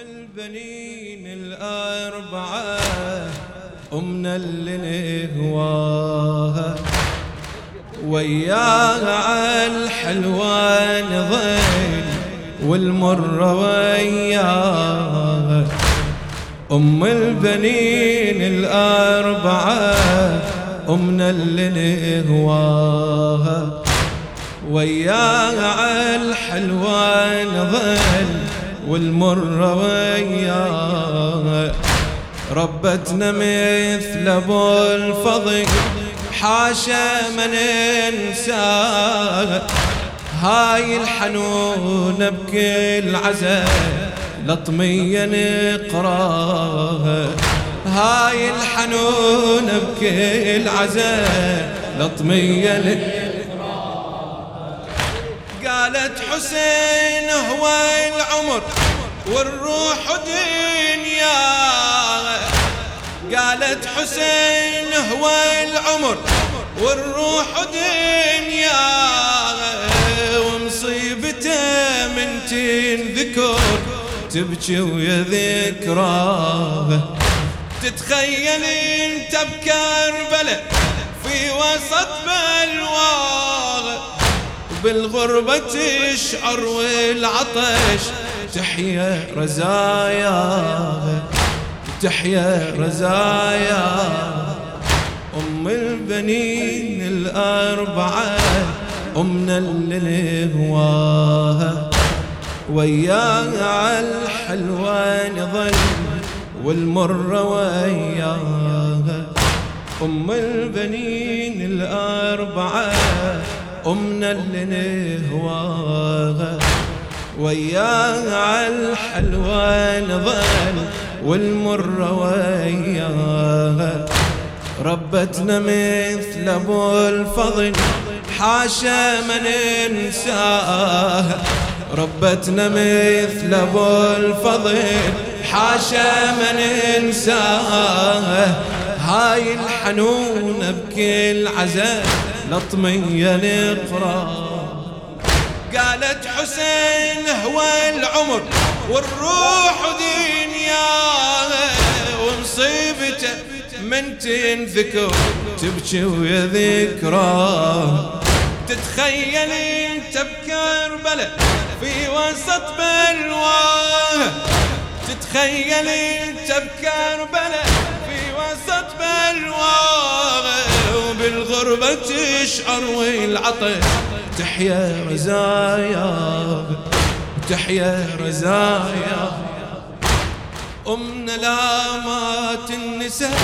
البنين الأربعة أمنا اللي نهواها وياها عالحلوة نظل والمرة وياها أم البنين الأربعة أمنا اللي نهواها وياها عالحلوة نظل والمرة وياها ربتنا مثل أبو الفضل حاشا ما ننساها هاي الحنونة بكل عزاء لطمية نقراها هاي الحنونة بكل عزاء لطمية نقراها قالت حسين هو العمر والروح دنيا قالت حسين هو العمر والروح دنيا ومصيبته من تنذكر تبكي ويا ذكراها تتخيل انت بكربلة في وسط بلواغ بالغربة تشعر والعطش تحيا رزاياها تحيا رزاياها أم البنين الأربعة أمنا اللي نهواها وياها عالحلوة نظل والمرة وياها أم البنين الأربعة أمنا اللي نهواها وياها عالحلوة نظل والمرة وياها ربتنا مثل أبو الفضل حاشا ما ننساها ربتنا مثل أبو الفضل حاشا ما ننساها هاي الحنونة بكل عزاء لطمية نقرا قالت حسين هو العمر والروح دنياها ومصيبته من تنذكر تبكي ويا ذكراه تتخيل انت بكربلة في وسط بلواه تتخيل انت بكربلة في وسط بلواه وبالغربة تشعر والعطش تحيا رزايا تحيا رزايا أمنا لامات النساء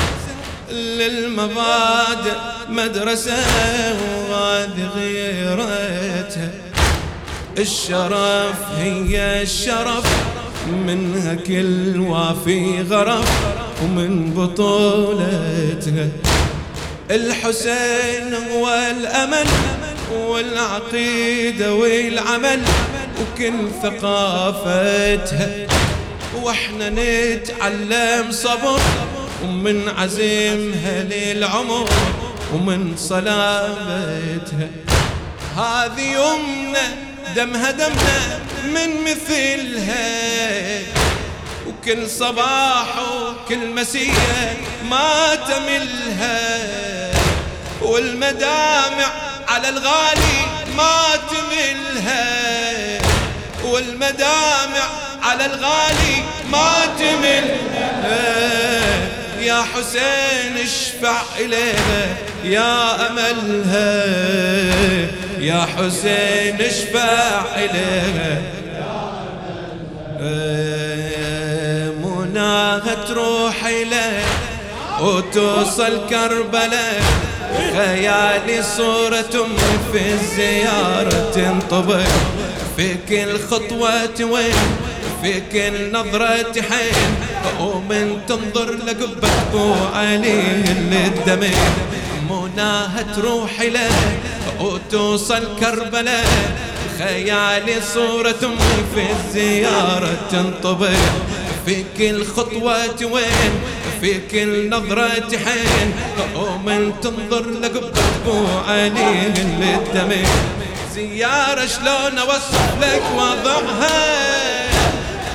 للمبادئ مدرسة وهذه غيرتها الشرف هي الشرف منها كل وافي غرف ومن بطولتها الحسين هو الأمل والعقيدة والعمل وكل ثقافتها واحنا نتعلم صبر ومن عزمها للعمر ومن صلابتها هذه يمنا دمها دمنا من مثلها وكل صباح وكل مسية ما تملها والمدامع على الغالي ما تملها والمدامع على الغالي ما تملها يا حسين اشفع إليها يا أملها يا حسين اشفع إليها مناها تروح إليه وتوصل كربلاء خيالي صورة في الزيارة تنطبق في كل خطوة وين في كل نظرة حين ومن تنظر لقبة أبو علي اللي الدمين مناها تروح إليه وتوصل كربلاء خيالي صورة في الزيارة تنطبق في كل خطوة وين في كل نظرة حين ومن تنظر لقبة أبو علي اللي الدمين زيارة شلون أوصف لك وضعها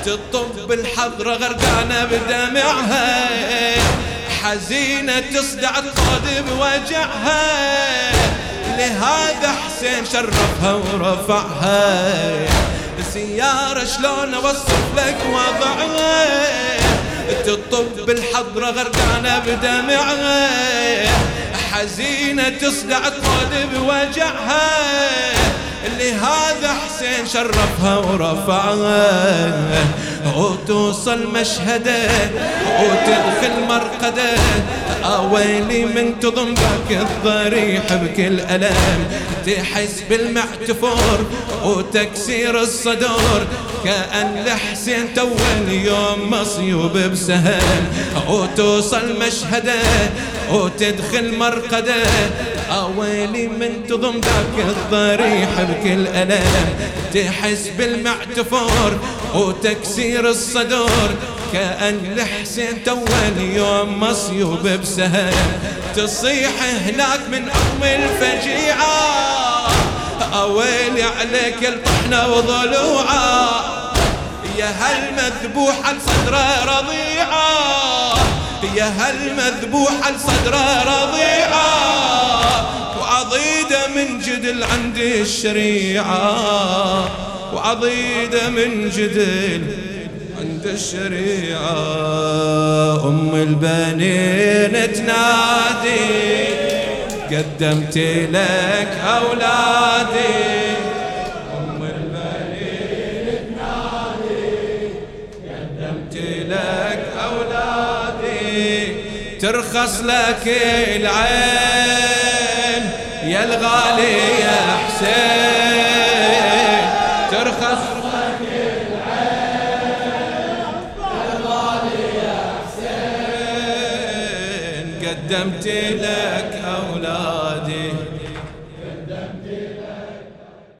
تطب الحضرة غرقانة بدمعها، حزينة تصدع الطود بوجعها، لهذا حسين شرفها ورفعها. سيارة شلون اوصف لك وضعها، تطب الحضرة غرقانة بدمعها، حزينة تصدع الطود بوجعها، لهذا حسين شرفها ورفعها. وتوصل مشهده وتدخل مرقده، ويلي من تضم ذاك الضريح بكل ألم، تحس بالمعتفور وتكسير الصدور، كأن لحسين تو اليوم مصيوب بسهم. وتوصل مشهده وتدخل مرقده، ويلي من تضم ذاك الضريح بكل ألم، تحس بالمعتفور وتكسير الصدور، كأن لحسين تو اليوم مصيوب بسهم. تصيح هناك من أم الفجيعة، ويلي عليك الطحنة وضلوعة، يا هالمذبوحة لصدره رضيعة، يا هالمذبوحة لصدره رضيعة، وعضيدة من جدل عند الشريعة، وعضيدة من جدل عند الشريعة. أم البنين تنادي قدمت لك أولادي، أم البنين تنادي قدمت لك أولادي، ترخص لك العين يا الغالي يا حسين، ترخص لك العين يا الغالي يا حسين، قدمت لك أولادي.